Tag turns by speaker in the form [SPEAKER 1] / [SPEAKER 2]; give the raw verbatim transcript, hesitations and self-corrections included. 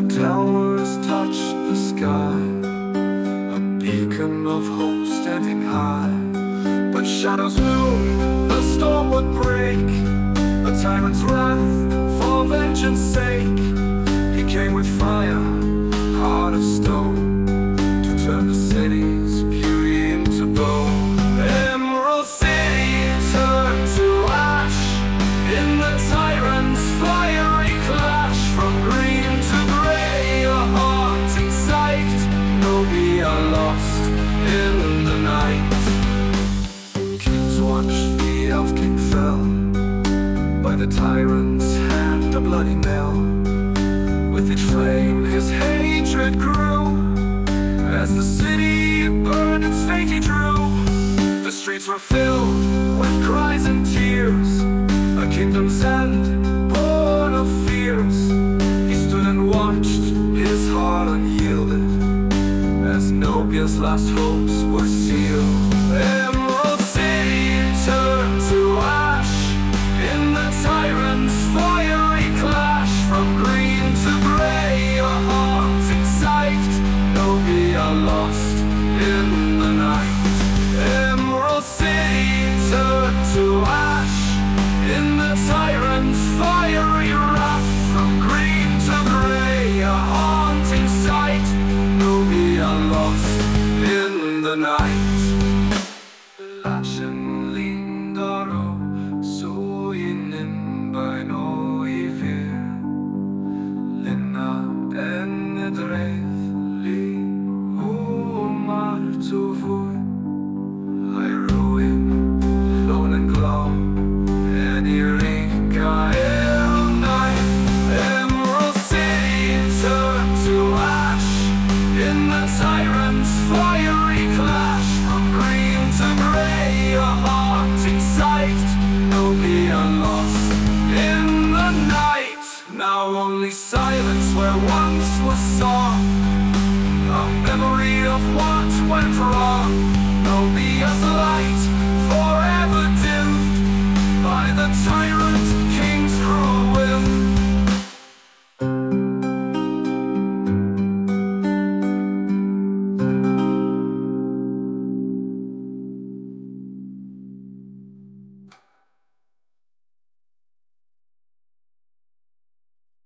[SPEAKER 1] Golden towers touched the sky, a beacon of hope standing high. But shadows loom, the storm would break, a tyrant's wrath for vengeance sake. He came with fire, heart of stone, to turn the city's beauty into bone. Emerald City turned to ash in the tyrant's fiery clash. From green to gray, a haunting sight. No, we are lost in the night. Kings watched the elf king fell by the tyrant's hand, a bloody knell. With each flame his hatred grew, as the city burned its fate he drew. The streets were filled with cries and tears, a kingdom's end, born of fears. He stood and watched, his heart unyielded, as Nobia's last hopes were sealed. Emerald City turned to ash in the tyrant's fiery clash. From green to gray, a haunting sight. No, we are lost in the night. Emerald City turned to ash in the tyrant's fiery wrath. From green to gray, a haunting sight. No, we are lost in the night. Lachen lindaro, så innen by no evil. Lenna en drevli, o martovur. I ruin, lone and glow, and Eureka all night. Emerald City turned to ash in the tyrant's fiery clash. From green to gray, a haunting sight. No, we are lost in the night. Now only silence where once was song, a memory of what went wrong. No, be as light